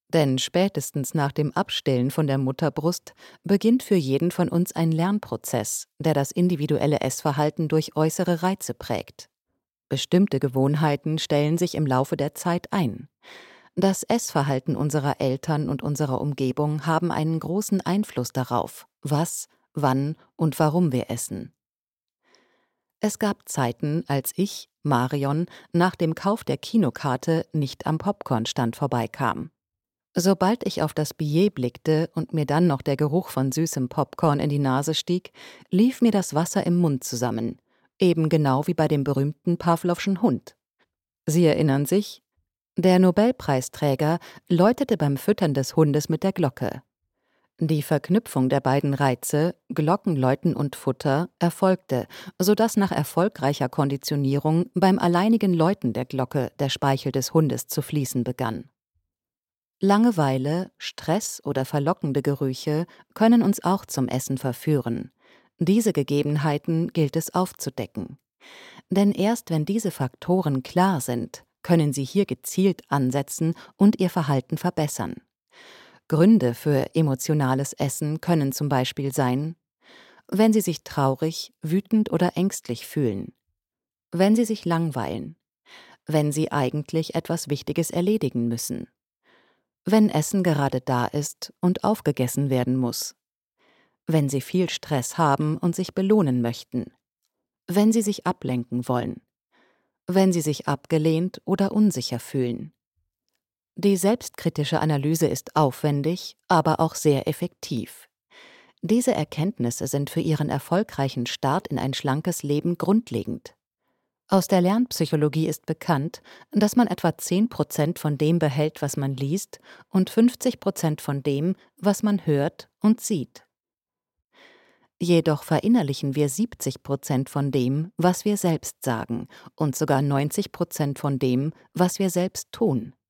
Denn spätestens nach dem Abstillen von der Mutterbrust beginnt für jeden von uns ein Lernprozess, der das individuelle Essverhalten durch äußere Reize prägt. Bestimmte Gewohnheiten stellen sich im Laufe der Zeit ein. Das Essverhalten unserer Eltern und unserer Umgebung haben einen großen Einfluss darauf, was, wann und warum wir essen. Es gab Zeiten, als ich, Marion, nach dem Kauf der Kinokarte nicht am Popcornstand vorbeikam. Sobald ich auf das Billet blickte und mir dann noch der Geruch von süßem Popcorn in die Nase stieg, lief mir das Wasser im Mund zusammen, eben genau wie bei dem berühmten Pawlowschen Hund. Sie erinnern sich? Der Nobelpreisträger läutete beim Füttern des Hundes mit der Glocke. Die Verknüpfung der beiden Reize, Glockenläuten und Futter, erfolgte, sodass nach erfolgreicher Konditionierung beim alleinigen Läuten der Glocke der Speichel des Hundes zu fließen begann. Langeweile, Stress oder verlockende Gerüche können uns auch zum Essen verführen. Diese Gegebenheiten gilt es aufzudecken. Denn erst wenn diese Faktoren klar sind, können Sie hier gezielt ansetzen und Ihr Verhalten verbessern. Gründe für emotionales Essen können zum Beispiel sein: wenn Sie sich traurig, wütend oder ängstlich fühlen, wenn Sie sich langweilen, wenn Sie eigentlich etwas Wichtiges erledigen müssen, wenn Essen gerade da ist und aufgegessen werden muss, wenn Sie viel Stress haben und sich belohnen möchten, wenn Sie sich ablenken wollen, wenn Sie sich abgelehnt oder unsicher fühlen. Die selbstkritische Analyse ist aufwendig, aber auch sehr effektiv. Diese Erkenntnisse sind für Ihren erfolgreichen Start in ein schlankes Leben grundlegend. Aus der Lernpsychologie ist bekannt, dass man etwa 10% von dem behält, was man liest, und 50% von dem, was man hört und sieht. Jedoch verinnerlichen wir 70% von dem, was wir selbst sagen, und sogar 90% von dem, was wir selbst tun.